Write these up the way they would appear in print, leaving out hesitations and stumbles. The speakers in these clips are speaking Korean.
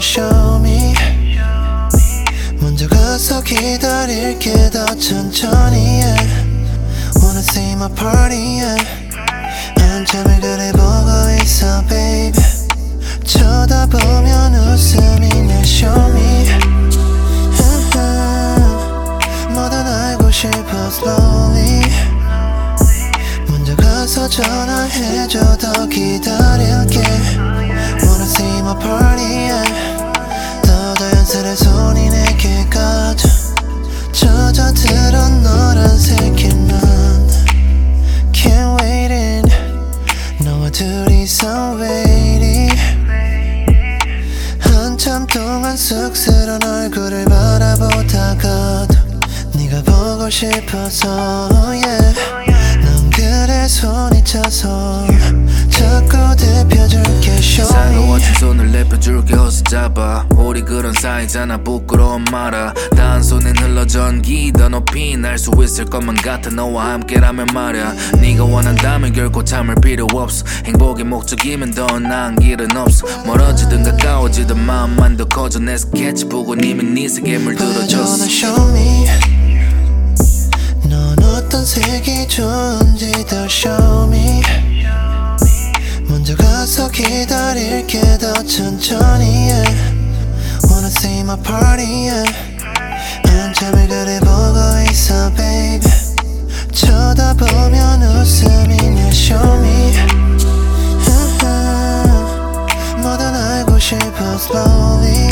show me. 먼저 가서 기다릴게 더 천천히 yeah. Wanna see my party yeah. 한참을 그래 보고 있어 baby. 쳐다보면 웃음이네 show me. 뭐든 알고 싶어 slowly. 먼저 가서 전화해줘 더 기다릴게. Wanna see my party yeah. 더 연슬의 손이 내게 가져 젖어들어 노란색 난 Can't wait in 너와 둘이서 waiting. 한참 동안 쑥스러운 얼굴을 바라보다가도 네가 보고 싶어서 yeah. 넌 그래 손이 차서 자꾸 대표줄게 show me. 사로워진 손을 내펴줄게 어서 잡아. 우리 그런 사이잖아 부끄러움 마라. 단 손엔 흘러 전기 더 높이 날 수 있을 것만 같아 너와 함께라면 말야. 네가 원한다면 결코 참을 필요 없어. 행복의 목적이면 더 나은 길은 없어. 멀어지든 가까워지든 마음만 더 커져 내 스케치북은 이미 네 세계에 물들어졌어. show me. 넌 어떤 색이 좋은지 더 show me. 먼저 가서 기다릴게 더 천천히 yeah. Wanna see my party yeah. 한참을 그래 보고 있어 baby. 쳐다보면 웃음이네 show me. 뭐든 알고 싶어 slowly.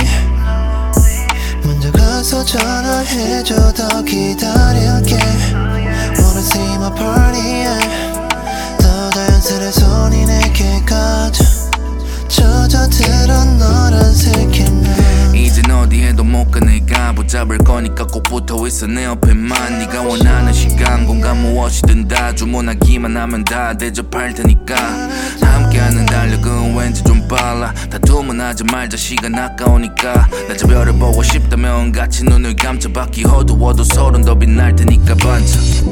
먼저 가서 전화해줘 더 기다릴게. Wanna see my party yeah. 더 연슬의 손이 내게 가져 젖어들어 노란색 난 이젠 어디에도 못 가 내가 붙잡을 거니까 꼭 붙어있어 내 옆에만. 네가 원하는 시간 공간 무엇이든 다 주문하기만 하면 다 대접할 테니까. 함께하는 달력은 왠지 좀 빨라. 다툼은 하지 말자 시간 아까우니까. 낮에 별을 보고 싶다면 같이 눈을 감자. 밖이 어두워도 서로는 더 빛날 테니까 반짝.